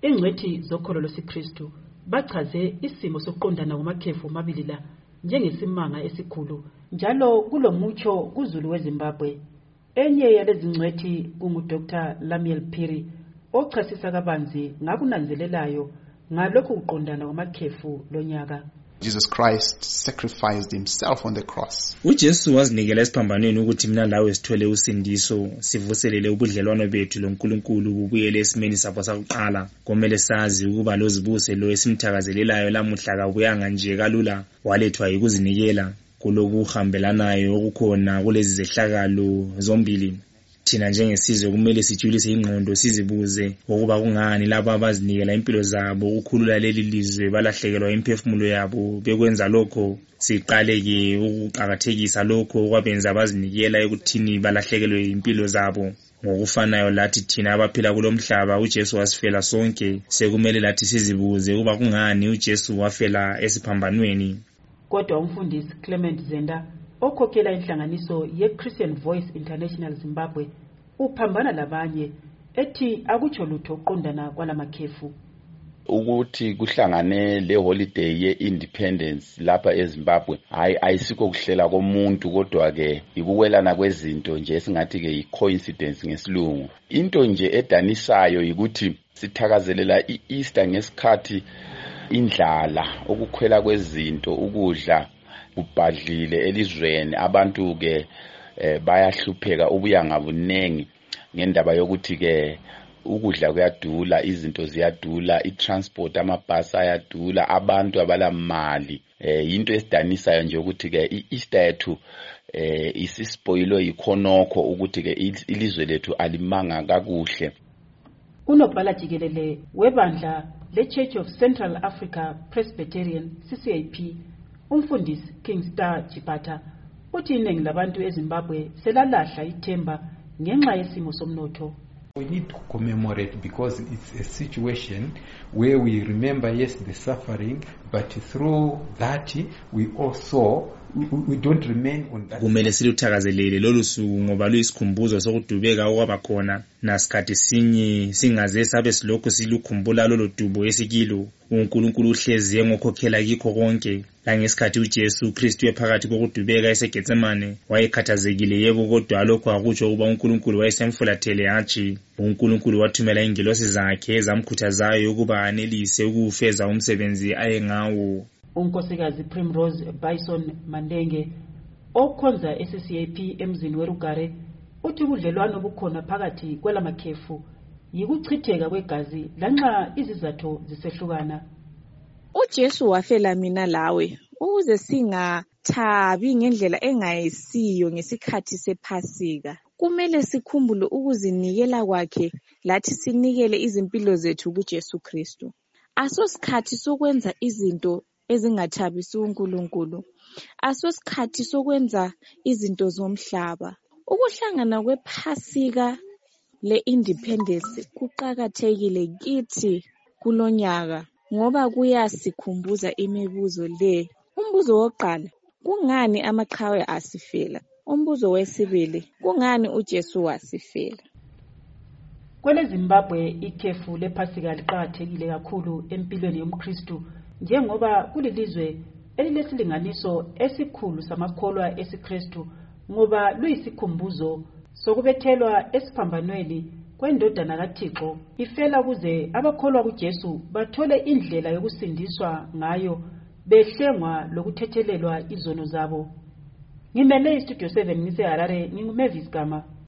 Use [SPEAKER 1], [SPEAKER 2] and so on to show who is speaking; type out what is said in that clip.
[SPEAKER 1] Ingcwethi zokholo lwesiKristu bachaze isimo sokuqondana kwamakhefu amabili la njengesimanga esikhulu njalo kulomutsho kuZulu weZimbabwe. Enye yalezi ngcwethi kungu-Dr. Lamiel Phiri ochasisa kabanzi ngakunanzelelayo ngalokhu kuqondana kwamakhefu lonyaka.
[SPEAKER 2] Jesus Christ sacrificed himself on the cross.
[SPEAKER 3] uJesu wazinikela esiphambanweni ukuthi mina lawe sithole usindiso, sivuselele ubudlelwano bethu loNkulunkulu bubuyele esimeni sabo sakuqala. Komele sazi ukuba lozibuse lo esimthakazelelayo lamuhla kabuyanga nje kalula, walethwa yikuzinikela kulokuhambelanayo okukhona kulezi zehlakalo zombili. Thina njengesizwe kumele sijulise ingqondo sizibuze ukuba kungani labo abazinikela impilo zabo ukukhulula leli lizwe balahlekelwa imphefumulo yabo. Bekwenza lokho siqaleke ukuqhakathekisa lokho okwabenza abazinikela ekuthini balahlekelwe impilo zabo. Ngokufanayo lathi thina abaphila kulomhlaba uJesu wasifela sonke, sekumele lathi sizibuze ukuba kungani uJesu wafela esiphambanweni.
[SPEAKER 1] Kodwa umfundisi Clement Zenda okhokhela inhlanganiso ye-Christian Voice International Zimbabwe uphambana labanye ethi akutsho lutho uqondana kwalamakhefu.
[SPEAKER 4] Ukuthi kuhlangane le holiday ye-independence lapha eZimbabwe ayisikho kuhlela komuntu, kodwa ke ikuwelana kwezinto nje esingathi ke i-coincidence ngesilungu. Into nje edanisayo ukuthi sithakazelela i-Easter ngesikhathi indlala, ukukhwela kwezinto, ukudla kubhadlile elizweni, abantu ke bayahlupheka ubuya ngabunengi ngendaba yokuthi ke ukudla kuyadula, izinto ziyadula, i-transport amabhasi ayadula, abantu abalamali. Into esidanisayo nje ukuthi ke i-Easter yethu isispoilwe yikhonokho ukuthi ke ilizwe lethu alimanga kakuhle.
[SPEAKER 1] Unobhala jikelele webandla le-Church of Central Africa Presbyterian CCAP umfundisi King Star Chipata uthi iningi labantu eZimbabwe selalahla ithemba ngenxa yesimo somnotho.
[SPEAKER 5] We need to commemorate because it's a situation where we remember, yes, the suffering, but through that we also we don't remain on that.
[SPEAKER 3] Kumele siluthakazelele lolu suku ngoba luyisikhumbuzo sokudubeka okwaba khona, nasikhathi sinye singaze sabe silokho silukhumbula lolu dubo esikilo. uNkulunkulu uhlezi ngokhokhela kikho konke. La ngesikhathi uJesu Kristu ephakathi kokudubeka eseGetsemane wayekhathazekile, yebo, kodwa lokho akutsho ukuba uNkulunkulu wayesemfulathele hatshi. uNkulunkulu wathumela ingelosi zakhe ezamkhuthazayo ukuba anelise ukufeza umsebenzi ayengawo.
[SPEAKER 1] Unkosikazi Primrose Bison Mandenge okhonza eCCAP emzini weRugare uthi ubudlelwano bukhona phakathi kwelamakhefu yikuchitheka kwegazi lanxa izizathu zisehlukana.
[SPEAKER 6] uJesu wafela mina lawe ukuze singathabi ngendlela engayisiyo ngesikhathi sePhasika. Kumele sikhumbule ukuzinikela kwakhe lathi sinikele izimpilo zethu kuJesu Kristu. Asosikhathi sokwenza izinto ezingathabisi uNkulunkulu. Asosikhathi sokwenza izinto zomhlaba. Ukuhlangana kwePhasika le-independence kuqakathekile kithi kulonyaka ngoba kuyasikhumbuza imibuzo le. Umbuzo wokuqala, kungani amaqhawe asifela? Umbuzo wesibili, kungani uJesu wasifela?
[SPEAKER 1] Kwele Zimbabwe ikhefu lePhasika liqakathekile kakhulu empilweni yomKristu njengoba kulilizwe elilesilinganiso esikhulu samakholwa esiKristu ngoba luyisikhumbuzo sokubethelwa esiphambanweni kwendodana kaThixo ifela kuze abakholwa kuJesu bathole indlela yokusindiswa ngayo behlengwa lokuthethelelwa izono zabo. Ngimele iStudio 7 ngiseHarare, nginguMavis Gama.